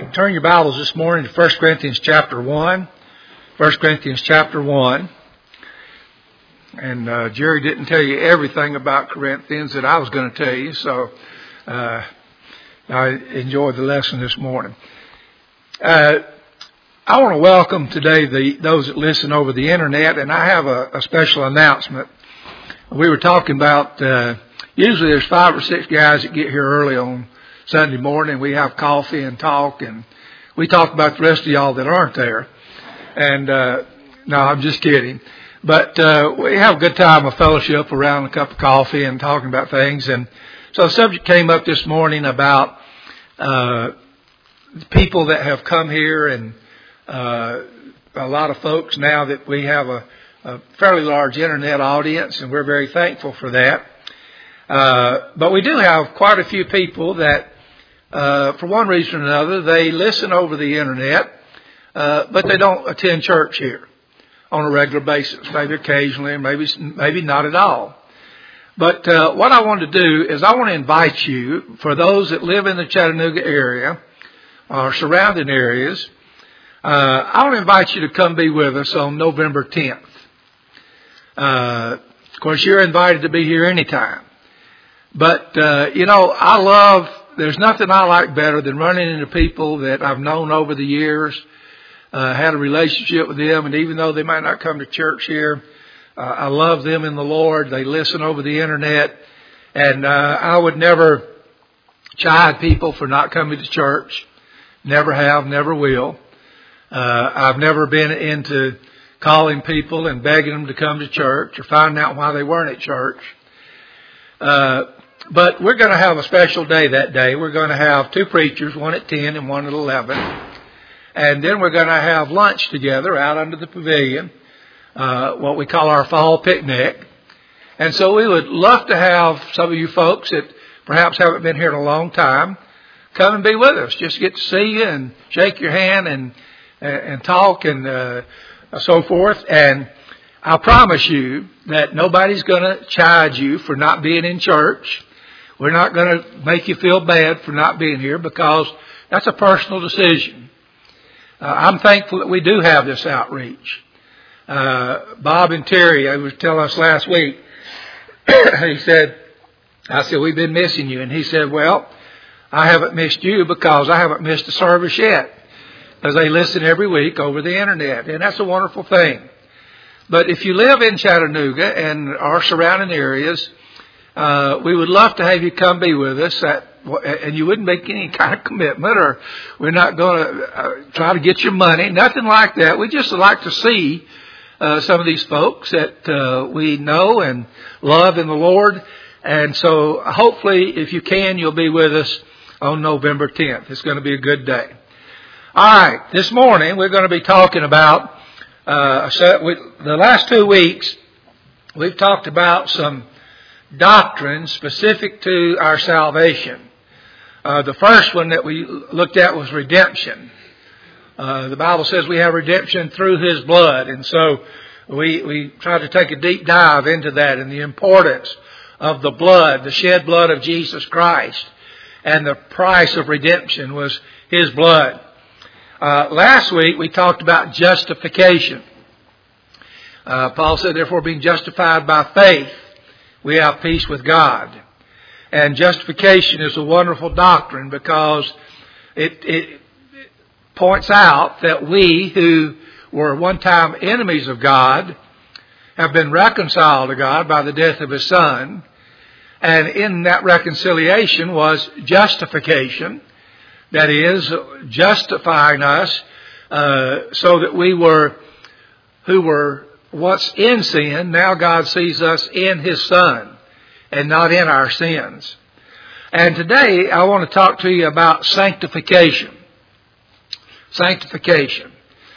Turn your Bibles this morning to 1 Corinthians chapter 1. 1 Corinthians chapter 1. And Jerry didn't tell you everything about Corinthians that I was going to tell you, so I enjoyed the lesson this morning. I want to welcome today those that listen over the internet, and I have a special announcement. We were talking about, usually there's 5 or 6 guys that get here early on Sunday morning. We have coffee and talk, and we talk about the rest of y'all that aren't there. And no, I'm just kidding. But we have a good time of fellowship around a cup of coffee and talking about things. And so the subject came up this morning about people that have come here, and a lot of folks now that we have a fairly large internet audience, and we're very thankful for that. But we do have quite a few people that, for one reason or another, they listen over the internet, but they don't attend church here on a regular basis. Maybe occasionally, maybe not at all. But what I want to do is I want to invite you, for those that live in the Chattanooga area or surrounding areas, I want to invite you to come be with us on November 10th. Of course, you're invited to be here anytime. But, there's nothing I like better than running into people that I've known over the years, had a relationship with them, and even though they might not come to church here, I love them in the Lord. They listen over the internet, and I would never chide people for not coming to church. Never have, never will. I've never been into calling people and begging them to come to church or finding out why they weren't at church. But we're going to have a special day that day. We're going to have 2 preachers, one at 10 and one at 11. And then we're going to have lunch together out under the pavilion, what we call our fall picnic. And so we would love to have some of you folks that perhaps haven't been here in a long time come and be with us. Just get to see you and shake your hand and talk and so forth. And I promise you that nobody's going to chide you for not being in church. We're not going to make you feel bad for not being here, because that's a personal decision. I'm thankful that we do have this outreach. Bob and Terry, they were telling us last week, I said, we've been missing you. And he said, well, I haven't missed you because I haven't missed a service yet, because they listen every week over the internet. And that's a wonderful thing. But if you live in Chattanooga and our surrounding areas, we would love to have you come be with us. And you wouldn't make any kind of commitment, or we're not going to try to get your money. Nothing like that. We just would like to see some of these folks that we know and love in the Lord. And so hopefully, if you can, you'll be with us on November 10th. It's going to be a good day. All right. This morning, we're going to be talking about the last 2 weeks, we've talked about some doctrines specific to our salvation. The first one that we looked at was redemption. The Bible says we have redemption through His blood. And so we tried to take a deep dive into that and the importance of the blood, the shed blood of Jesus Christ. And the price of redemption was His blood. Last week we talked about justification. Paul said, therefore, being justified by faith, we have peace with God. And justification is a wonderful doctrine because it points out that we who were one time enemies of God have been reconciled to God by the death of His Son. And in that reconciliation was justification. That is, justifying us so that we who were once in sin, now God sees us in His Son and not in our sins. And today I want to talk to you about sanctification. Sanctification.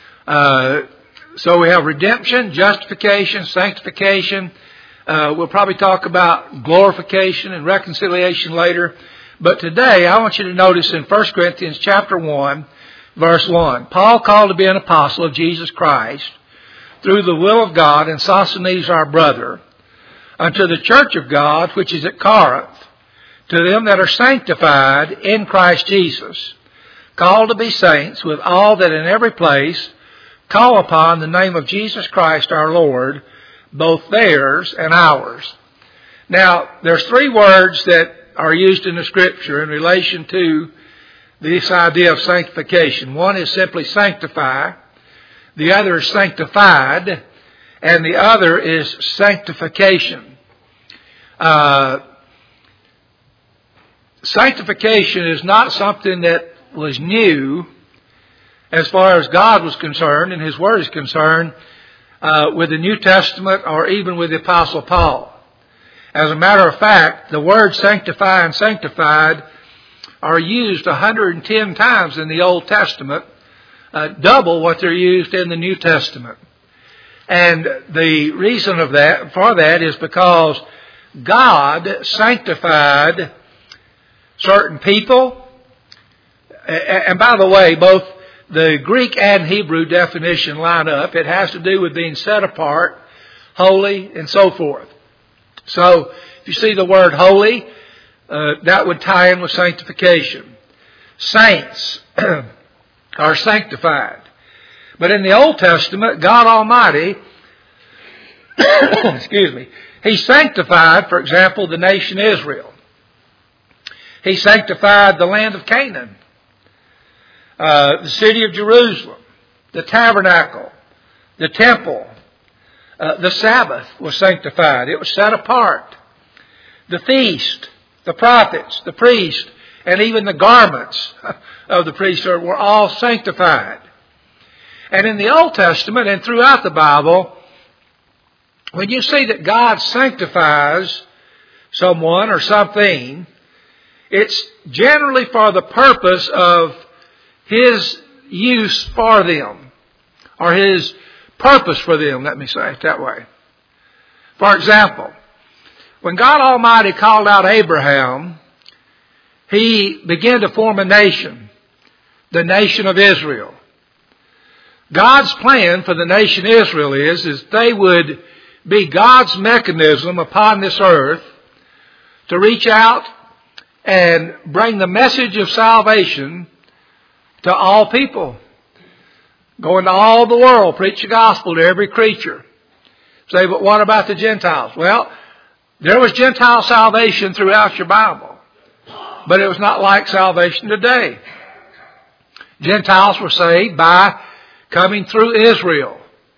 So we have redemption, justification, sanctification. We'll probably talk about glorification and reconciliation later. But today I want you to notice in 1 Corinthians chapter 1, verse 1, Paul, called to be an apostle of Jesus Christ, through the will of God, and Sosthenes our brother, unto the church of God which is at Corinth, to them that are sanctified in Christ Jesus, called to be saints, with all that in every place call upon the name of Jesus Christ our Lord, both theirs and ours. Now, there's three words that are used in the Scripture in relation to this idea of sanctification. One is simply sanctify, the other is sanctified, and the other is sanctification. Sanctification is not something that was new as far as God was concerned and His Word is concerned with the New Testament or even with the Apostle Paul. As a matter of fact, the words sanctify and sanctified are used 110 times in the Old Testament, double what they're used in the New Testament. And the reason for that is because God sanctified certain people. And by the way, both the Greek and Hebrew definition line up. It has to do with being set apart, holy, and so forth. So, if you see the word holy, that would tie in with sanctification. Saints are sanctified. But in the Old Testament, God Almighty, He sanctified, for example, the nation Israel. He sanctified the land of Canaan, the city of Jerusalem, the tabernacle, the temple. The Sabbath was sanctified. It was set apart. The feast, the prophets, the priest, and even the garments of the priesthood were all sanctified. And in the Old Testament and throughout the Bible, when you see that God sanctifies someone or something, it's generally for the purpose of His use for them, or His purpose for them, let me say it that way. For example, when God Almighty called out Abraham, He began to form a nation, the nation of Israel. God's plan for the nation Israel is they would be God's mechanism upon this earth to reach out and bring the message of salvation to all people. Go into all the world, preach the gospel to every creature. Say, but what about the Gentiles? Well, there was Gentile salvation throughout your Bible, but it was not like salvation today. Gentiles were saved by coming through Israel.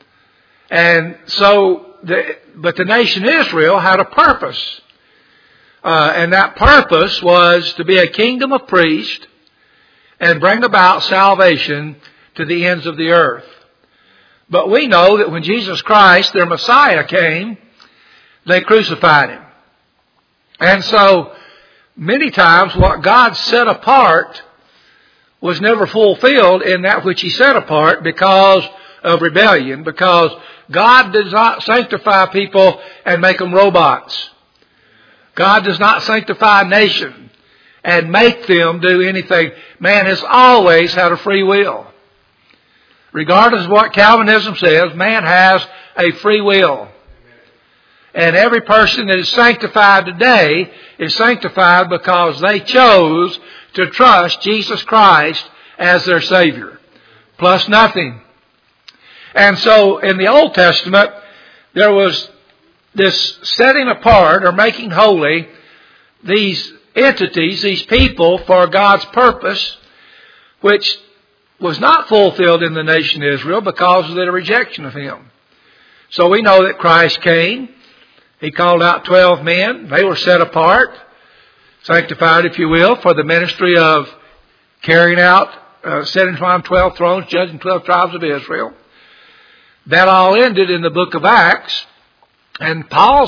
And so, but the nation Israel had a purpose. And that purpose was to be a kingdom of priests and bring about salvation to the ends of the earth. But we know that when Jesus Christ, their Messiah, came, they crucified Him. And so, many times what God set apart was never fulfilled in that which He set apart because of rebellion, because God does not sanctify people and make them robots. God does not sanctify a nation and make them do anything. Man has always had a free will. Regardless of what Calvinism says, man has a free will. And every person that is sanctified today is sanctified because they chose to trust Jesus Christ as their Savior. Plus nothing. And so in the Old Testament, there was this setting apart or making holy these entities, these people for God's purpose, which was not fulfilled in the nation Israel because of their rejection of Him. So we know that Christ came. He called out 12 men. They were set apart, sanctified, if you will, for the ministry of carrying out, setting upon 12 thrones, judging 12 tribes of Israel. That all ended in the book of Acts. And Paul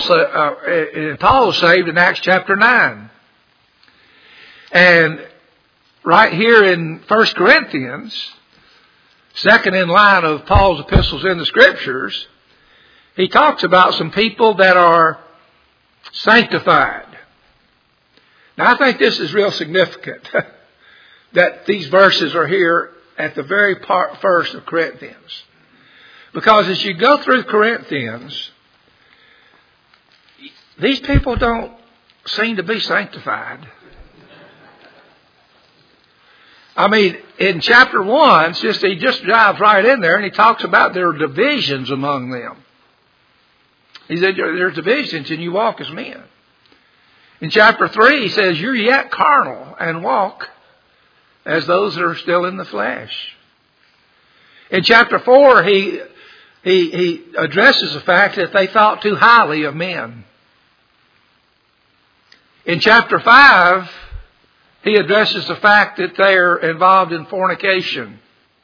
was saved in Acts chapter 9. And right here in 1 Corinthians, second in line of Paul's epistles in the Scriptures, he talks about some people that are sanctified. Now I think this is real significant that these verses are here at the very first of Corinthians. Because as you go through Corinthians, these people don't seem to be sanctified. I mean, in chapter 1, he just dives right in there and he talks about there are divisions among them. He said there's divisions and you walk as men. In chapter 3, he says you're yet carnal and walk as those that are still in the flesh. In chapter 4, he addresses the fact that they thought too highly of men. In chapter 5, he addresses the fact that they are involved in fornication.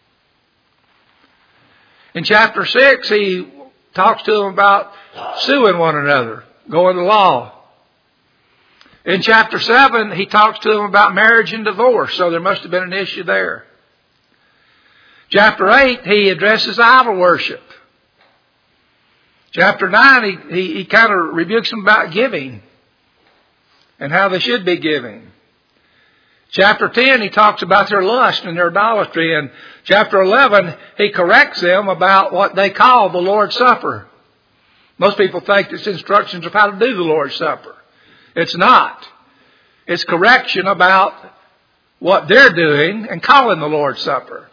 In chapter 6, he talks to them about suing one another, going to law. In chapter 7, he talks to them about marriage and divorce, so there must have been an issue there. Chapter 8, he addresses idol worship. Chapter 9, he kind of rebukes them about giving and how they should be giving. Chapter 10, he talks about their lust and their idolatry. And chapter 11, he corrects them about what they call the Lord's Supper. Most people think it's instructions of how to do the Lord's Supper. It's not. It's correction about what they're doing and calling the Lord's Supper.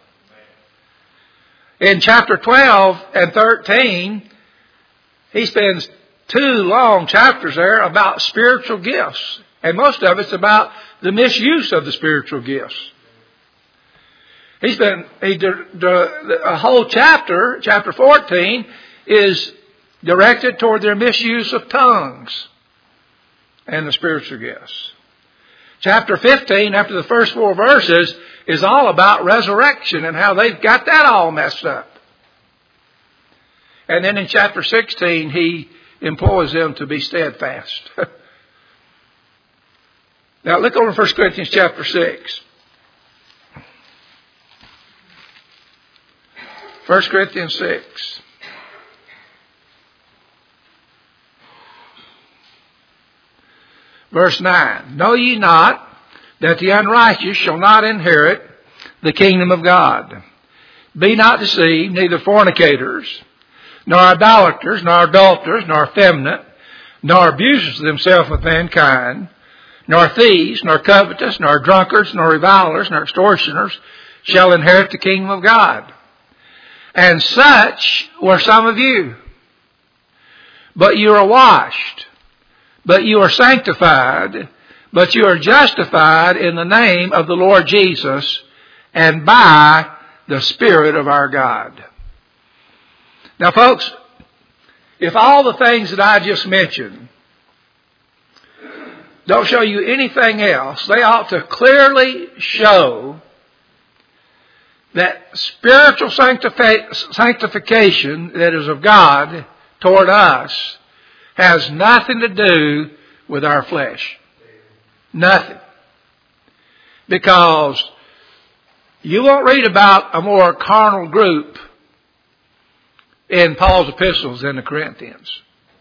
In chapter 12 and 13, he spends 2 long chapters there about spiritual gifts. And most of it's about the misuse of the spiritual gifts. A whole chapter 14, is directed toward their misuse of tongues and the spiritual gifts. Chapter 15, after the first 4 verses, is all about resurrection and how they've got that all messed up. And then in chapter 16, he implores them to be steadfast. Now look over 1 Corinthians chapter 6. 1 Corinthians 6. Verse 9. Know ye not that the unrighteous shall not inherit the kingdom of God? Be not deceived, neither fornicators, nor idolaters, nor adulterers, nor effeminate, nor abusers of themselves with mankind, nor thieves, nor covetous, nor drunkards, nor revilers, nor extortioners shall inherit the kingdom of God. And such were some of you. But you are washed, but you are sanctified, but you are justified in the name of the Lord Jesus and by the Spirit of our God. Now folks, if all the things that I just mentioned don't show you anything else, they ought to clearly show that spiritual sanctification that is of God toward us has nothing to do with our flesh. Nothing. Because you won't read about a more carnal group in Paul's epistles than the Corinthians.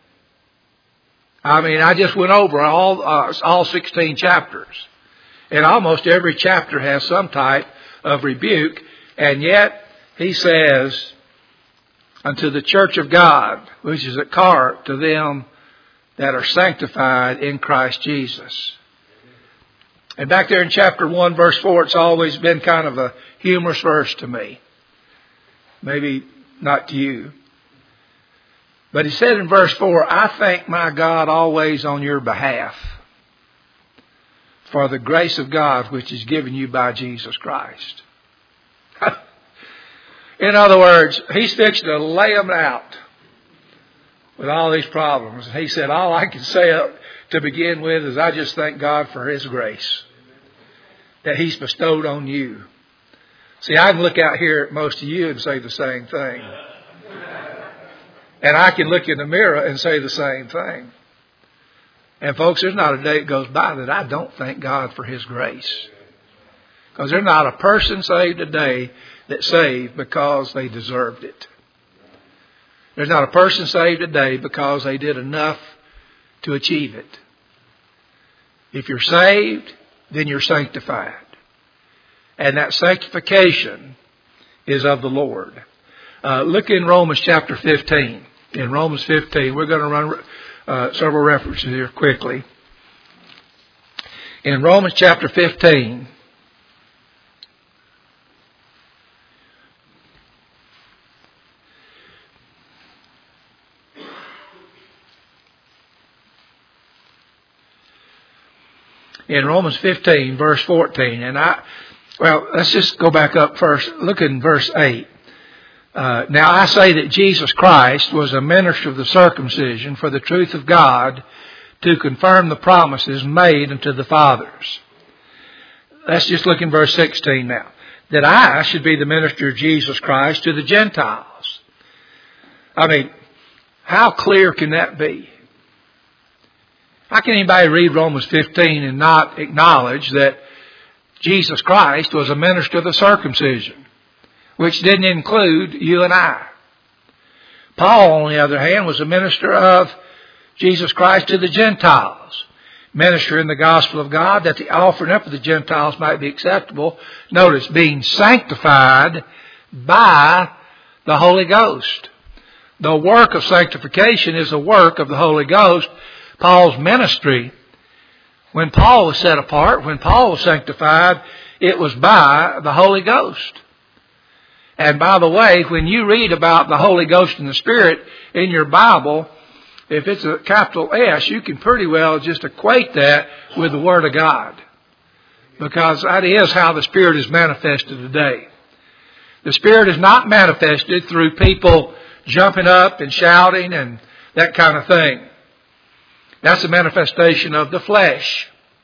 I mean, I just went over all 16 chapters. And almost every chapter has some type of rebuke. And yet, he says, unto the church of God, which is at Corinth, to them that are sanctified in Christ Jesus. And back there in chapter 1, verse 4, it's always been kind of a humorous verse to me. Maybe not to you. But he said in verse 4, I thank my God always on your behalf for the grace of God which is given you by Jesus Christ. In other words, he's fixing to lay them out with all these problems. He said, all I can say to begin with is I just thank God for His grace that He's bestowed on you. See, I can look out here at most of you and say the same thing. And I can look in the mirror and say the same thing. And folks, there's not a day that goes by that I don't thank God for His grace. Because there's not a person saved today that's saved because they deserved it. There's not a person saved today because they did enough to achieve it. If you're saved, then you're sanctified. And that sanctification is of the Lord. Look in Romans chapter 15. In Romans 15, we're going to run several references here quickly. In Romans chapter 15, in Romans 15, verse 14. Let's just go back up first. Look in verse 8. Now I say that Jesus Christ was a minister of the circumcision for the truth of God, to confirm the promises made unto the fathers. Let's just look in verse 16 now. That I should be the minister of Jesus Christ to the Gentiles. I mean, how clear can that be? How can anybody read Romans 15 and not acknowledge that Jesus Christ was a minister of the circumcision, which didn't include you and I? Paul, on the other hand, was a minister of Jesus Christ to the Gentiles, minister in the gospel of God, that the offering up of the Gentiles might be acceptable. Notice, being sanctified by the Holy Ghost. The work of sanctification is the work of the Holy Ghost. Paul's ministry, when Paul was set apart, when Paul was sanctified, it was by the Holy Ghost. And by the way, when you read about the Holy Ghost and the Spirit in your Bible, if it's a capital S, you can pretty well just equate that with the Word of God. Because that is how the Spirit is manifested today. The Spirit is not manifested through people jumping up and shouting and that kind of thing. That's a manifestation of the flesh.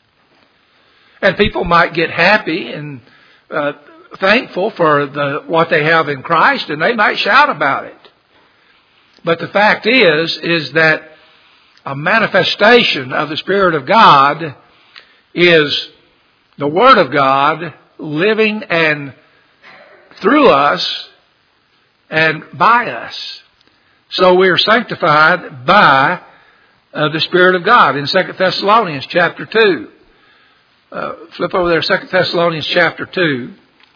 And people might get happy and thankful for what they have in Christ, and they might shout about it. But the fact is that a manifestation of the Spirit of God is the Word of God living and through us and by us. So we are sanctified by the Spirit of God. In 2 Thessalonians chapter 2. Flip over there, 2 Thessalonians chapter 2.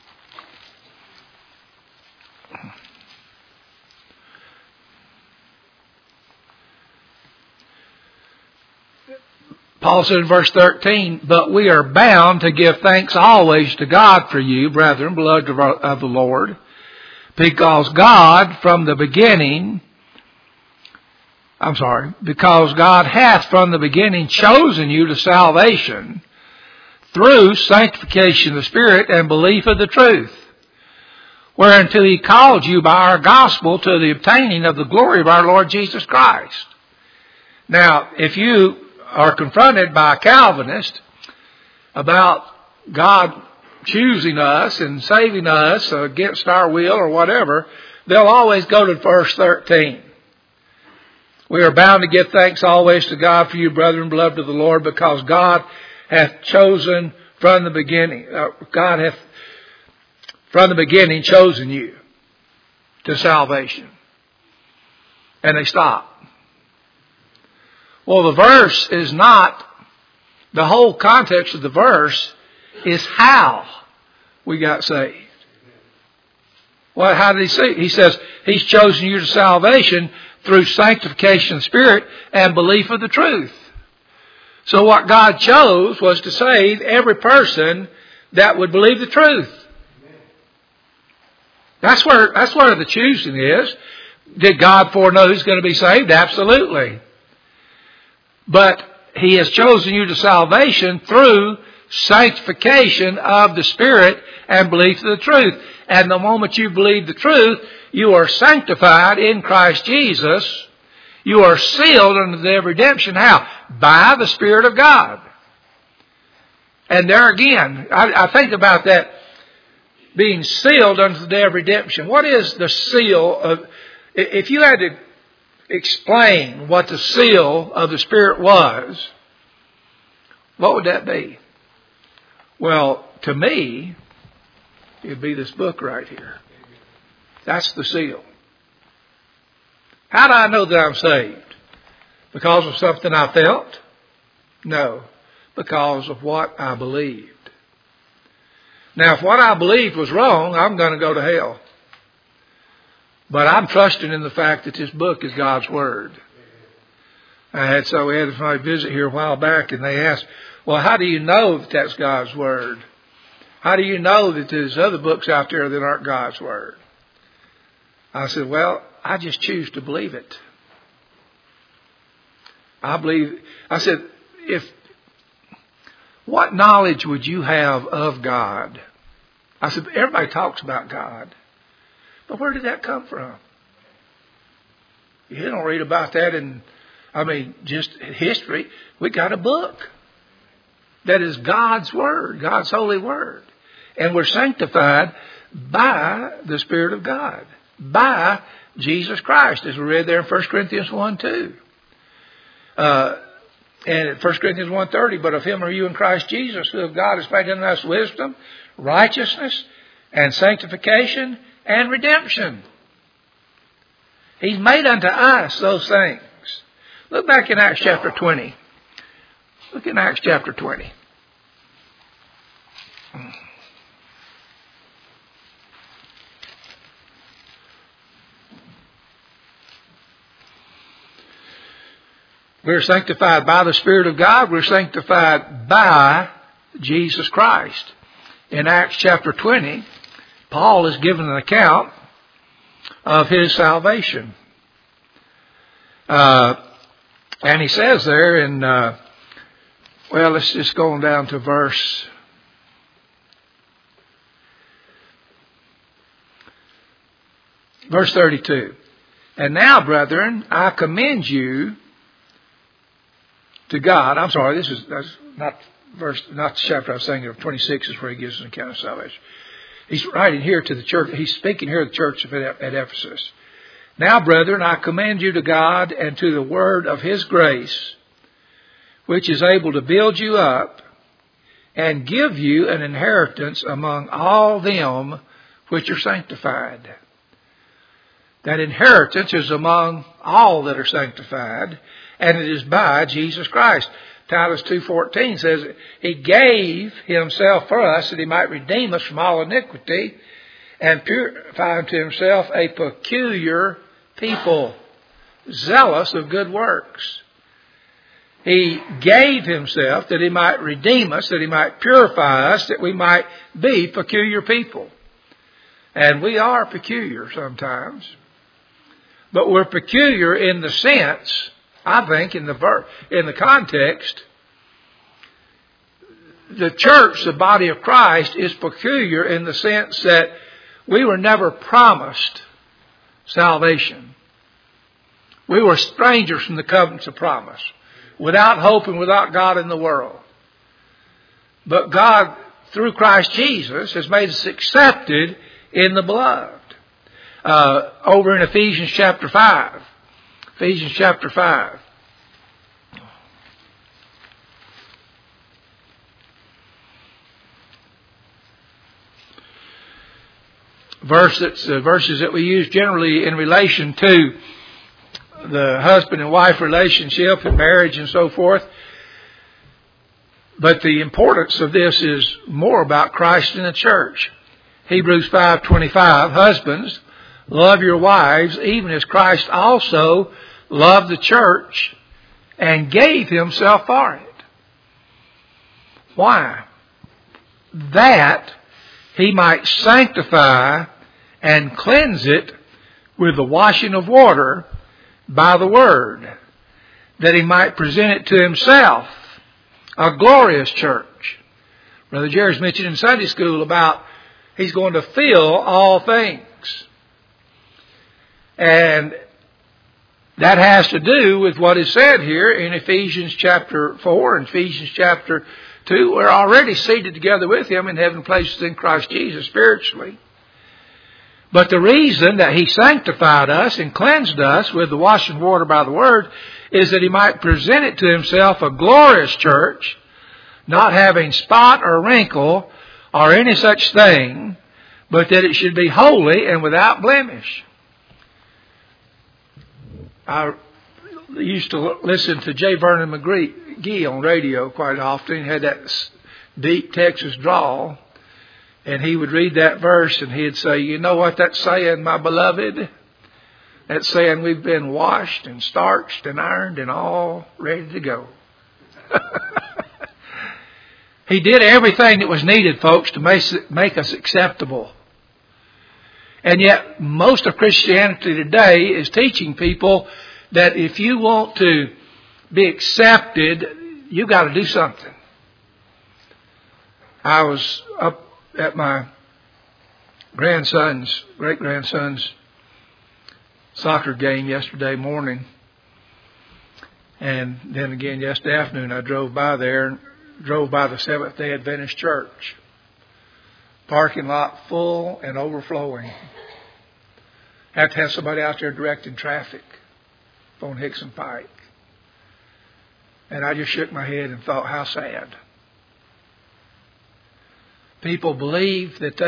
Paul said in verse 13, but we are bound to give thanks always to God for you, brethren, beloved of the Lord, because God hath from the beginning chosen you to salvation through sanctification of the Spirit and belief of the truth, whereunto He called you by our gospel to the obtaining of the glory of our Lord Jesus Christ. Now, if you are confronted by a Calvinist about God choosing us and saving us against our will or whatever, they'll always go to verse 13. We are bound to give thanks always to God for you, brethren, beloved of the Lord, because God hath chosen from the beginning. God hath from the beginning chosen you to salvation. And they stop. Well, the verse is not, the whole context of the verse is how we got saved. Well, how did He say? He says He's chosen you to salvation through sanctification of the Spirit and belief of the truth. So what God chose was to save every person that would believe the truth. That's where the choosing is. Did God foreknow who's going to be saved? Absolutely. But He has chosen you to salvation through sanctification of the Spirit and belief of the truth. And the moment you believe the truth, you are sanctified in Christ Jesus. You are sealed unto the day of redemption. How? By the Spirit of God. And there again, I think about that being sealed unto the day of redemption. What is the seal of... If you had to explain what the seal of the Spirit was, what would that be? Well, to me, it would be this book right here. That's the seal. How do I know that I'm saved? Because of something I felt? No. Because of what I believed. Now, if what I believed was wrong, I'm going to go to hell. But I'm trusting in the fact that this book is God's Word. We had somebody visit here a while back, and they asked, well, how do you know that that's God's Word? How do you know that there's other books out there that aren't God's Word? I said, well, I just choose to believe it. what knowledge would you have of God? I said, everybody talks about God. But where did that come from? You don't read about that in, just history. We got a book that is God's Word, God's holy Word. And we're sanctified by the Spirit of God, by Jesus Christ, as we read there in 1 Corinthians 1:2. And at 1 Corinthians 1:30, but of Him are you in Christ Jesus, who of God has made unto us wisdom, righteousness, and sanctification, and redemption. He's made unto us those things. Look back in Acts chapter 20. Look in Acts chapter 20. We're sanctified by the Spirit of God. We're sanctified by Jesus Christ. In Acts chapter 20, Paul is given an account of his salvation. And he says there in, let's just go on down to verse 32. And now, brethren, I commend you to God. I'm sorry, that's not the chapter I was thinking of. 26 is where he gives an account of salvation. He's writing here to the church. He's speaking here to the church at Ephesus. Now, brethren, I commend you to God and to the word of His grace, which is able to build you up and give you an inheritance among all them which are sanctified. That inheritance is among all that are sanctified, and it is by Jesus Christ. Titus 2:14 says, He gave Himself for us that He might redeem us from all iniquity and purify unto Himself a peculiar people, zealous of good works. He gave Himself that He might redeem us, that He might purify us, that we might be peculiar people. And we are peculiar sometimes. But we're peculiar in the sense, I think, in the context, the church, the body of Christ, is peculiar in the sense that we were never promised salvation. We were strangers from the covenants of promise, without hope and without God in the world. But God, through Christ Jesus, has made us accepted in the beloved. Over in Ephesians chapter 5. Ephesians chapter 5. Verses that we use generally in relation to the husband and wife relationship and marriage and so forth. But the importance of this is more about Christ and the church. Hebrews 5:25, husbands, love your wives, even as Christ also loved the church and gave Himself for it. Why? That He might sanctify and cleanse it with the washing of water by the word, that He might present it to Himself, a glorious church. Brother Jerry's mentioned in Sunday school about He's going to fill all things. And that has to do with what is said here in Ephesians chapter 4 and Ephesians chapter 2. We're already seated together with Him in heavenly places in Christ Jesus spiritually. But the reason that He sanctified us and cleansed us with the washing water by the word is that He might present it to Himself a glorious church, not having spot or wrinkle or any such thing, but that it should be holy and without blemish. I used to listen to J. Vernon McGee on radio quite often. He had that deep Texas drawl. And he would read that verse and he'd say, you know what that's saying, my beloved? That's saying we've been washed and starched and ironed and all ready to go. He did everything that was needed, folks, to make us acceptable. And yet, most of Christianity today is teaching people that if you want to be accepted, you've got to do something. I was up at my great-grandson's soccer game yesterday morning. And then again yesterday afternoon, I drove by there, drove by the Seventh-day Adventist Church. Parking lot full and overflowing. Have to have somebody out there directing traffic on Hickson Pike. And I just shook my head and thought, how sad. People believe that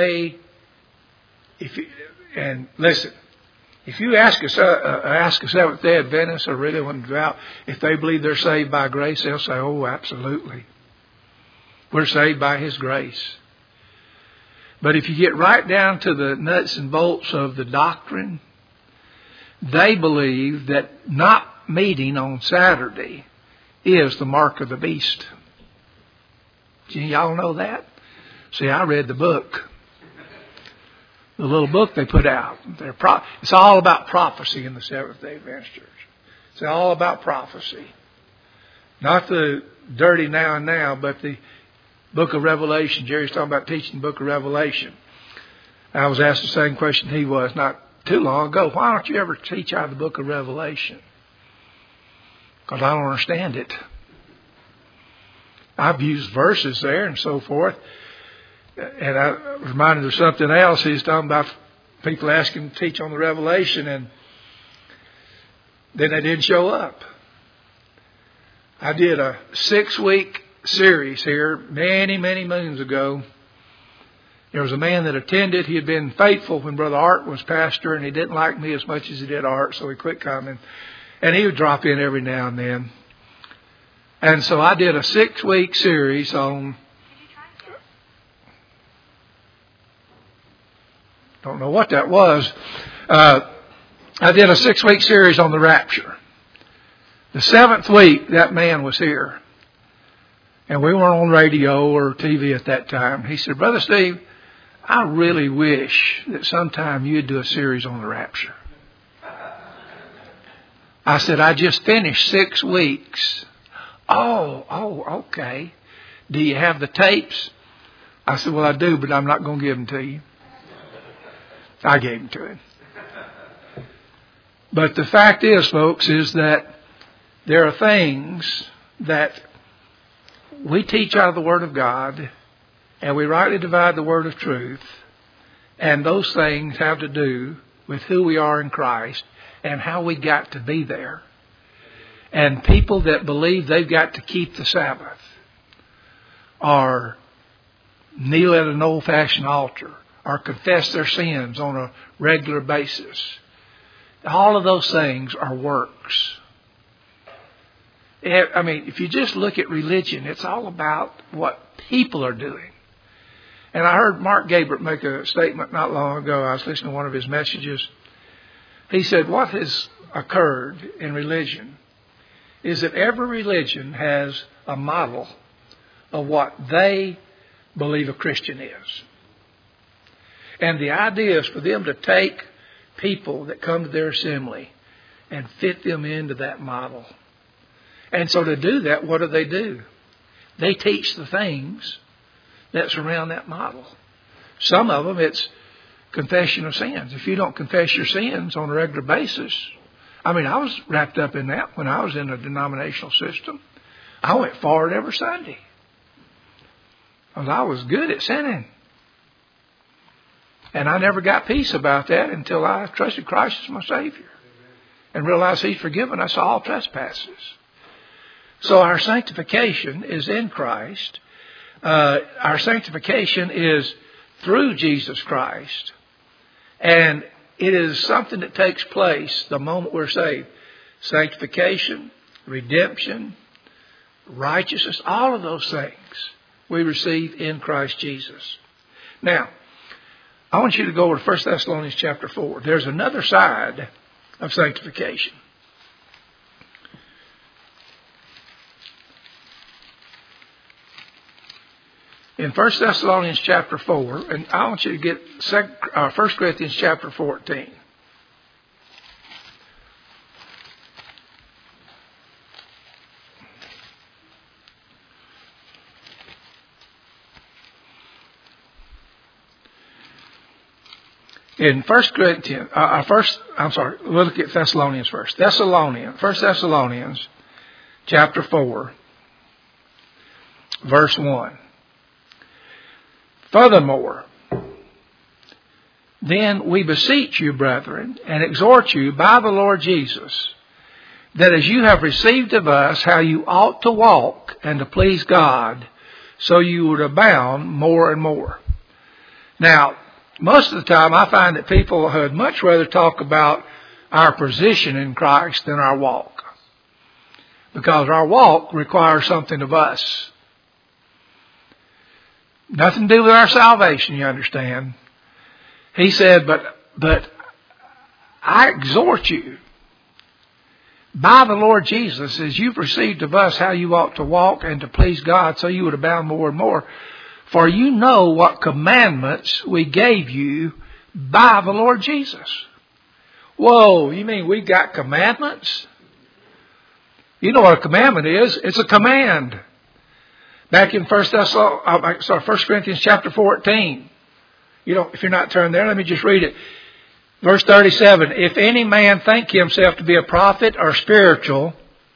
and listen, if you ask a Seventh-day Adventist or really one devout, if they believe they're saved by grace, they'll say, oh, absolutely. We're saved by His grace. But if you get right down to the nuts and bolts of the doctrine, they believe that not meeting on Saturday is the mark of the beast. Y'all know that? See, I read the book. The little book they put out. It's all about prophecy in the Seventh-day Adventist Church. It's all about prophecy. Not the dirty now and now, but the book of Revelation. Jerry's talking about teaching the book of Revelation. I was asked the same question he was not too long ago. Why don't you ever teach out of the book of Revelation? Because I don't understand it. I've used verses there and so forth. And I was reminded of something else. He's talking about people asking him to teach on the Revelation, and then they didn't show up. I did a 6-week series here many, many moons ago. There was a man that attended. He had been faithful when Brother Art was pastor, and he didn't like me as much as he did Art, so he quit coming. And he would drop in every now and then. And so I did a 6-week series on... Don't know what that was. I did a 6-week series on the rapture. The 7th week, that man was here. And we weren't on radio or TV at that time. He said, Brother Steve, I really wish that sometime you'd do a series on the rapture. I said, I just finished 6 weeks. Oh, okay. Do you have the tapes? I said, well, I do, but I'm not going to give them to you. I gave them to him. But the fact is, folks, is that there are things that we teach out of the Word of God, and we rightly divide the Word of truth, and those things have to do with who we are in Christ and how we got to be there. And people that believe they've got to keep the Sabbath or kneel at an old-fashioned altar or confess their sins on a regular basis. All of those things are works. I mean, if you just look at religion, it's all about what people are doing. And I heard Mark Gabriel make a statement not long ago. I was listening to one of his messages. He said, what has occurred in religion is that every religion has a model of what they believe a Christian is. And the idea is for them to take people that come to their assembly and fit them into that model. And so to do that, what do? They teach the things that surround that model. Some of them, it's confession of sins. If you don't confess your sins on a regular basis, I mean, I was wrapped up in that when I was in a denominational system. I went forward every Sunday. Because I was good at sinning. And I never got peace about that until I trusted Christ as my Savior. And realized He's forgiven us all trespasses. So our sanctification is in Christ. Our sanctification is through Jesus Christ. And it is something that takes place the moment we're saved. Sanctification, redemption, righteousness, all of those things we receive in Christ Jesus. Now, I want you to go over to 1 Thessalonians chapter 4. There's another side of sanctification. In 1 Thessalonians chapter 4, and I want you to get 1 Corinthians chapter 14. in 1 Corinthians, we'll look at Thessalonians first. 1 Thessalonians chapter 4, verse 1. Furthermore, then we beseech you, brethren, and exhort you by the Lord Jesus, that as you have received of us how you ought to walk and to please God, so you would abound more and more. Now, most of the time I find that people would much rather talk about our position in Christ than our walk. Because our walk requires something of us. Nothing to do with our salvation, you understand. He said, but I exhort you by the Lord Jesus, as you've received of us how you ought to walk and to please God, so you would abound more and more. For you know what commandments we gave you by the Lord Jesus. Whoa, you mean we got commandments? You know what a commandment is? It's a command. Back in 1 Corinthians chapter 14. If you're not turned there, let me just read it. Verse 37, if any man think himself to be a prophet or spiritual,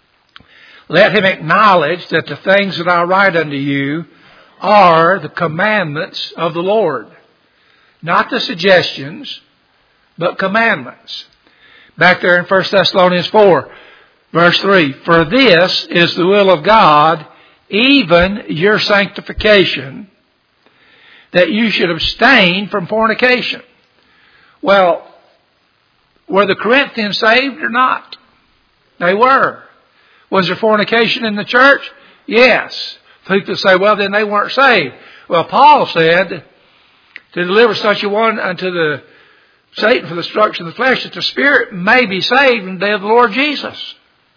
let him acknowledge that the things that I write unto you are the commandments of the Lord. Not the suggestions, but commandments. Back there in 1 Thessalonians 4, verse 3, for this is the will of God, even your sanctification, that you should abstain from fornication. Well, were the Corinthians saved or not? They were. Was there fornication in the church? Yes. People say, well, then they weren't saved. Well, Paul said, to deliver such a one unto Satan for the destruction of the flesh, that the spirit may be saved in the day of the Lord Jesus.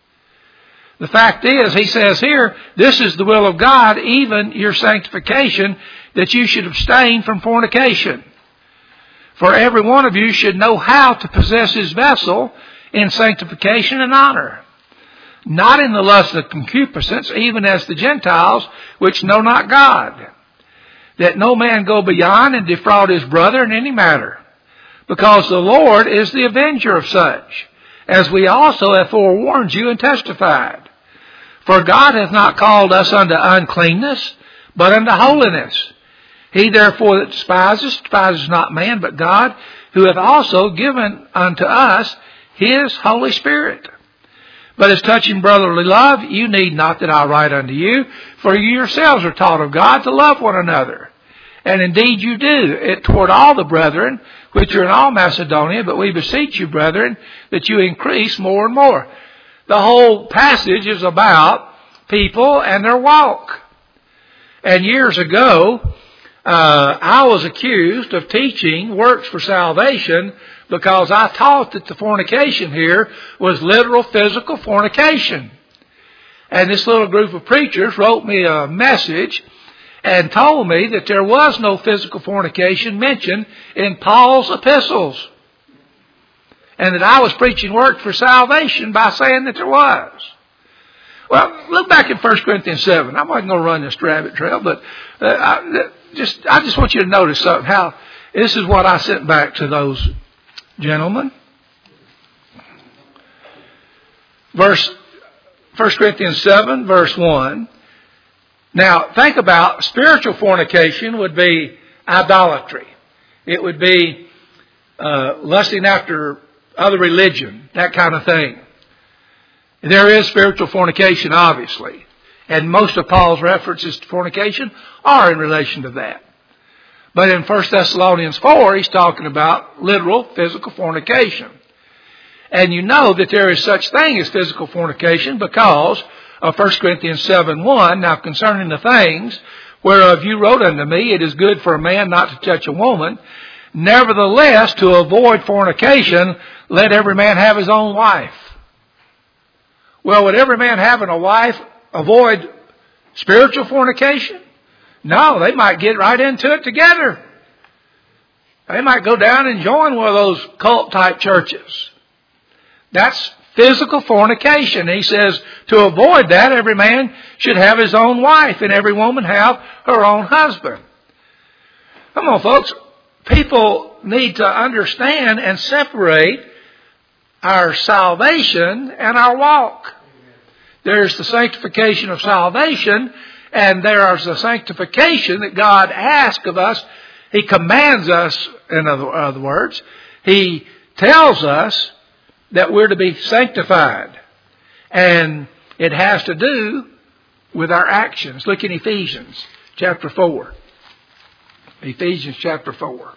The fact is, he says here, this is the will of God, even your sanctification, that you should abstain from fornication. For every one of you should know how to possess his vessel in sanctification and honor, not in the lust of concupiscence, even as the Gentiles, which know not God, that no man go beyond and defraud his brother in any matter, because the Lord is the avenger of such, as we also have forewarned you and testified. For God hath not called us unto uncleanness, but unto holiness. He therefore that despises not man, but God, who hath also given unto us his Holy Spirit. But as touching brotherly love, you need not that I write unto you, for you yourselves are taught of God to love one another. And indeed you do it toward all the brethren, which are in all Macedonia, but we beseech you, brethren, that you increase more and more. The whole passage is about people and their walk. And years ago, I was accused of teaching works for salvation because I taught that the fornication here was literal physical fornication. And this little group of preachers wrote me a message and told me that there was no physical fornication mentioned in Paul's epistles. And that I was preaching works for salvation by saying that there was. Well, look back at 1 Corinthians 7. I'm not going to run this rabbit trail, but I just want you to notice something. How this is what I sent back to those gentlemen. 1 Corinthians 7, verse 1. Now, think about spiritual fornication would be idolatry. It would be lusting after other religion, that kind of thing. There is spiritual fornication, obviously. And most of Paul's references to fornication are in relation to that. But in 1 Thessalonians 4, he's talking about literal physical fornication. And you know that there is such thing as physical fornication because of 1 Corinthians 7:1. Now concerning the things whereof you wrote unto me, it is good for a man not to touch a woman. Nevertheless, to avoid fornication, let every man have his own wife. Well, would every man having a wife avoid spiritual fornication? No, they might get right into it together. They might go down and join one of those cult-type churches. That's physical fornication. He says to avoid that, every man should have his own wife and every woman have her own husband. Come on, folks. people need to understand and separate our salvation and our walk. There's the sanctification of salvation, and there's the sanctification that God asks of us. He commands us, in other words. He tells us that we're to be sanctified. And it has to do with our actions. Look in Ephesians chapter 4. Ephesians chapter 4.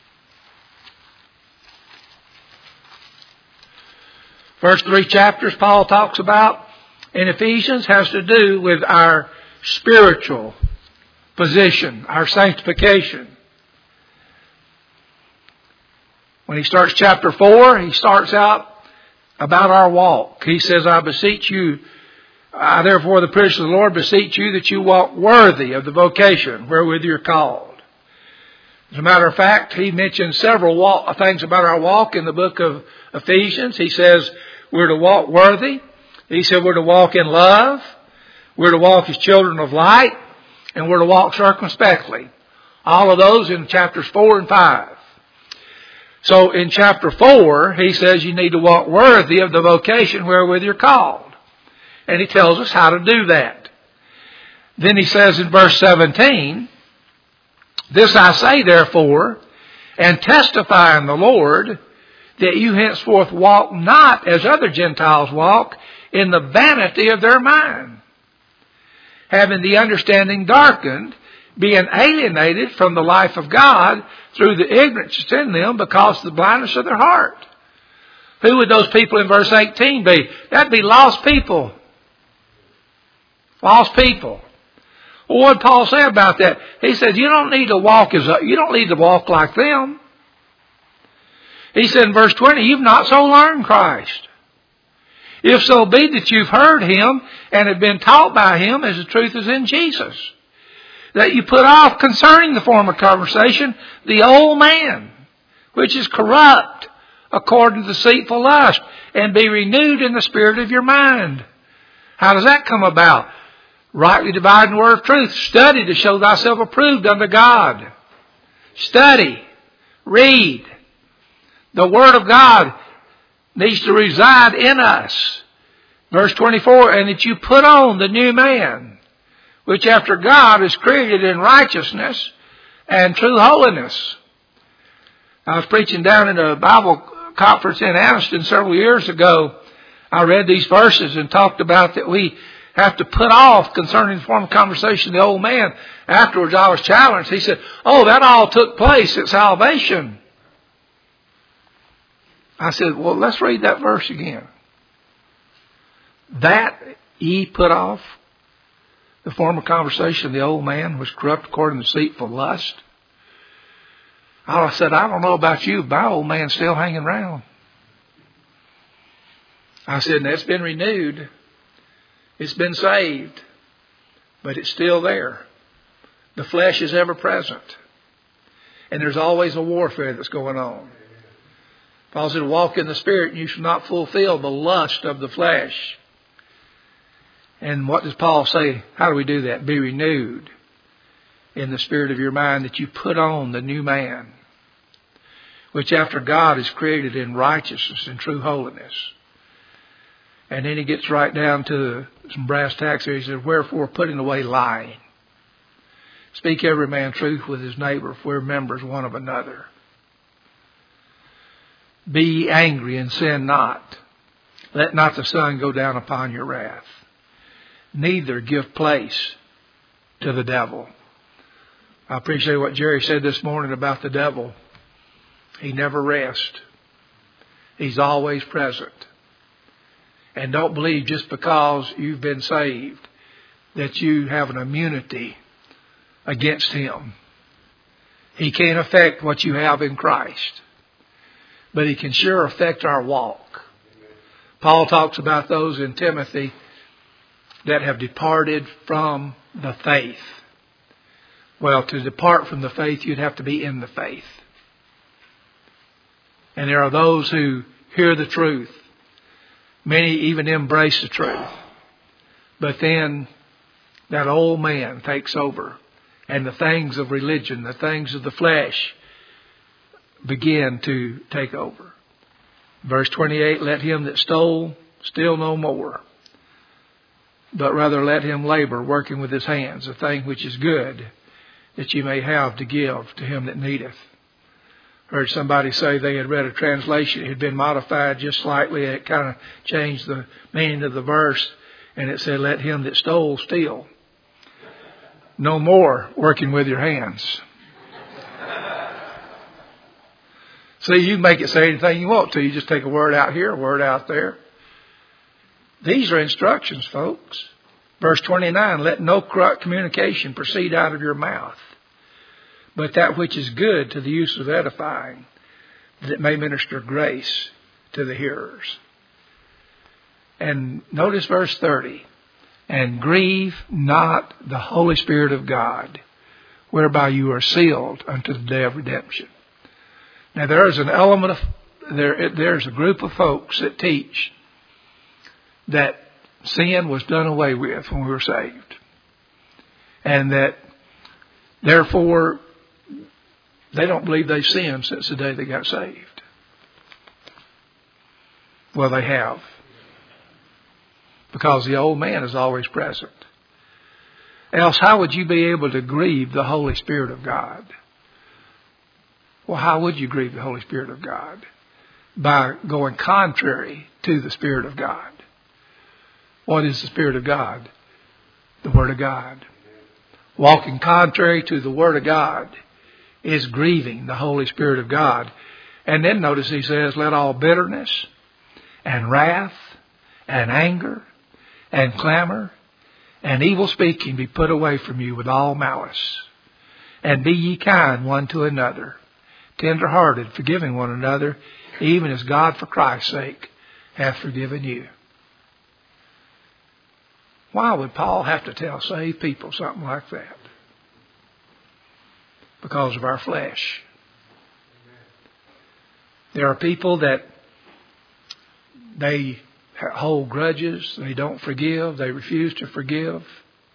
First 3 chapters Paul talks about in Ephesians has to do with our spiritual position, our sanctification. When he starts chapter 4, he starts out about our walk. He says, I beseech you, I therefore the prisoner of the Lord beseech you that you walk worthy of the vocation wherewith you're called. As a matter of fact, he mentions several things about our walk in the book of Ephesians. He says we're to walk worthy. He said we're to walk in love. We're to walk as children of light. And we're to walk circumspectly. All of those in chapters 4 and 5. So in chapter 4, he says you need to walk worthy of the vocation wherewith you're called. And he tells us how to do that. Then he says in verse 17, this I say therefore, and testify in the Lord, that you henceforth walk not as other Gentiles walk, in the vanity of their mind, having the understanding darkened, being alienated from the life of God through the ignorance that's in them because of the blindness of their heart. Who would those people in verse 18 be? That'd be lost people. Lost people. Well, what did Paul say about that? He said, you don't need to walk like them. He said in verse 20, you've not so learned Christ. If so be that you've heard Him and have been taught by Him as the truth is in Jesus. That you put off concerning the former conversation the old man, which is corrupt according to deceitful lust, and be renewed in the spirit of your mind. How does that come about? Rightly dividing the word of truth. Study to show thyself approved unto God. Study. Read. The Word of God needs to reside in us. Verse 24, and that you put on the new man, which after God is created in righteousness and true holiness. I was preaching down in a Bible conference in Anniston several years ago. I read these verses and talked about that we have to put off concerning the former conversation the old man. Afterwards I was challenged. He said, oh, that all took place at salvation. I said, well, let's read that verse again. That ye put off the former conversation of the old man was corrupt according to deceitful lust. I said, I don't know about you, but my old man's still hanging around. I said, and it's been renewed. It's been saved. But it's still there. The flesh is ever present. And there's always a warfare that's going on. Paul said, walk in the Spirit and you shall not fulfill the lust of the flesh. And what does Paul say? How do we do that? Be renewed in the spirit of your mind, that you put on the new man, which after God is created in righteousness and true holiness. And then he gets right down to some brass tacks here. He says, wherefore putting away lying. Speak every man truth with his neighbor, if we're members one of another. Be ye angry and sin not. Let not the sun go down upon your wrath. Neither give place to the devil. I appreciate what Jerry said this morning about the devil. He never rests. He's always present. And don't believe just because you've been saved that you have an immunity against him. He can't affect what you have in Christ. But he can sure affect our walk. Paul talks about those in Timothy that have departed from the faith. Well, to depart from the faith, you'd have to be in the faith. And there are those who hear the truth. Many even embrace the truth. But then that old man takes over. And the things of religion, the things of the flesh, begin to take over. Verse 28, let him that stole steal no more, but rather let him labor, working with his hands, the thing which is good, that ye may have to give to him that needeth. Heard somebody say they had read a translation. It had been modified just slightly. It kind of changed the meaning of the verse. And it said, let him that stole steal. No more working with your hands. See, you can make it say anything you want to. You just take a word out here, a word out there. These are instructions, folks. Verse 29, let no corrupt communication proceed out of your mouth, but that which is good to the use of edifying, that it may minister grace to the hearers. And notice verse 30. And grieve not the Holy Spirit of God, whereby you are sealed unto the day of redemption. Now there's an element of, there's a group of folks that teach that sin was done away with when we were saved. And that therefore they don't believe they've sinned since the day they got saved. Well, they have. Because the old man is always present. Else, how would you be able to grieve the Holy Spirit of God? Well, how would you grieve the Holy Spirit of God? By going contrary to the Spirit of God. What is the Spirit of God? The Word of God. Walking contrary to the Word of God is grieving the Holy Spirit of God. And then notice he says, let all bitterness and wrath and anger and clamor and evil speaking be put away from you with all malice. And be ye kind one to another, tender-hearted, forgiving one another, even as God for Christ's sake hath forgiven you. Why would Paul have to tell saved people something like that? Because of our flesh. There are people that they hold grudges, they don't forgive, they refuse to forgive.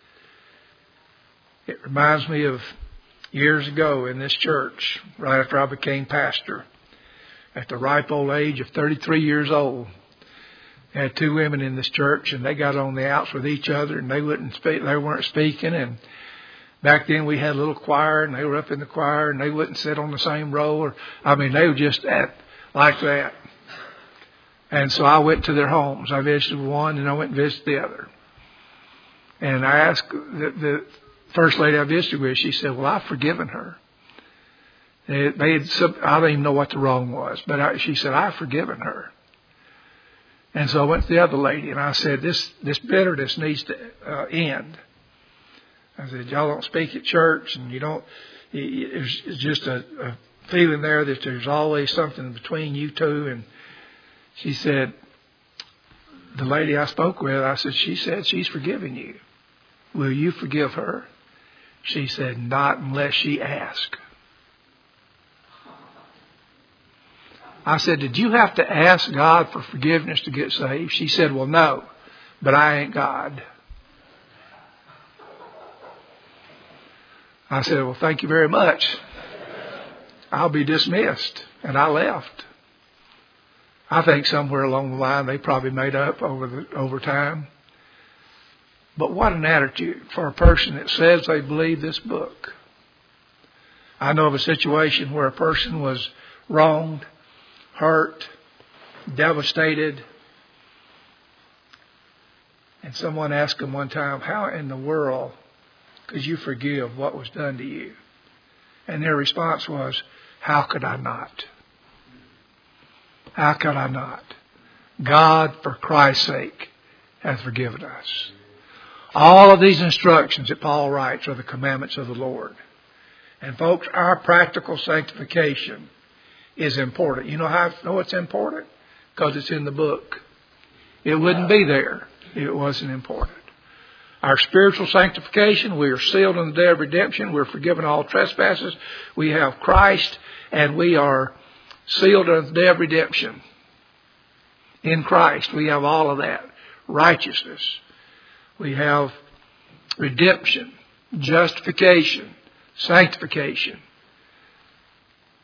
It reminds me of years ago in this church, right after I became pastor, at the ripe old age of 33 years old. I had two women in this church, and they got on the outs with each other, and they wouldn't speak. They weren't speaking. And back then we had a little choir, and they were up in the choir, and they wouldn't sit on the same row. They were just like that. And so I went to their homes. I visited one, and I went and visited the other. And I asked the first lady I visited with. She said, "Well, I've forgiven her." I don't even know what the wrong was, but she said, "I've forgiven her." And so I went to the other lady and I said, this bitterness needs to end. I said, y'all don't speak at church, and it's just a feeling there that there's always something between you two. And she said, the lady I spoke with, she said she's forgiving you. Will you forgive her? She said, not unless she asks. I said, did you have to ask God for forgiveness to get saved? She said, well, no, but I ain't God. I said, well, thank you very much. I'll be dismissed. And I left. I think somewhere along the line they probably made up over time. But what an attitude for a person that says they believe this book. I know of a situation where a person was wronged, hurt, devastated. And someone asked him one time, how in the world could you forgive what was done to you? And their response was, how could I not? How could I not? God, for Christ's sake, hath forgiven us. All of these instructions that Paul writes are the commandments of the Lord. And folks, our practical sanctification is important. You know how I know it's important? Because it's in the book. It wouldn't be there if it wasn't important. Our spiritual sanctification, we are sealed in the day of redemption. We're forgiven all trespasses. We have Christ, and we are sealed in the day of redemption. In Christ, we have all of that. Righteousness. We have redemption, justification, sanctification.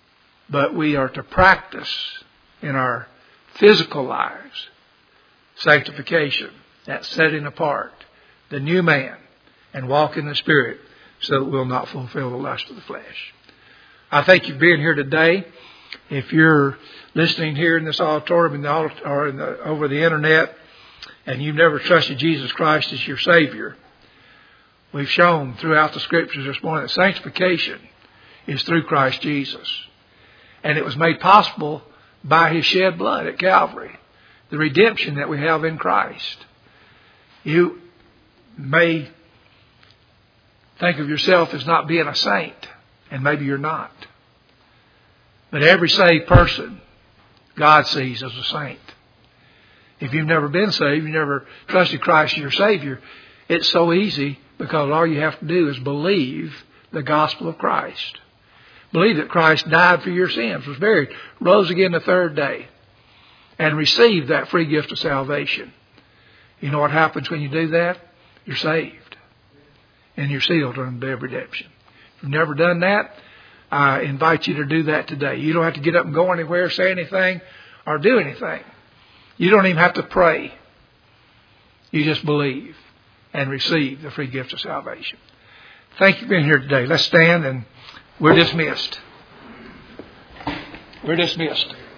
but we are to practice in our physical lives sanctification, that setting apart, the new man, and walk in the Spirit so that we'll not fulfill the lust of the flesh. I thank you for being here today. If you're listening here in this auditorium or over the internet and you've never trusted Jesus Christ as your Savior, we've shown throughout the Scriptures this morning that sanctification is through Christ Jesus. And it was made possible by His shed blood at Calvary, the redemption that we have in Christ. You may think of yourself as not being a saint, and maybe you're not. But every saved person God sees as a saint. If you've never been saved, you've never trusted Christ as your Savior, it's so easy because all you have to do is believe the gospel of Christ. Believe that Christ died for your sins, was buried, rose again the third day, and receive that free gift of salvation. You know what happens when you do that? You're saved. And you're sealed unto every redemption. If you've never done that, I invite you to do that today. You don't have to get up and go anywhere, say anything, or do anything. You don't even have to pray. You just believe and receive the free gift of salvation. Thank you for being here today. Let's stand and we're dismissed. We're dismissed.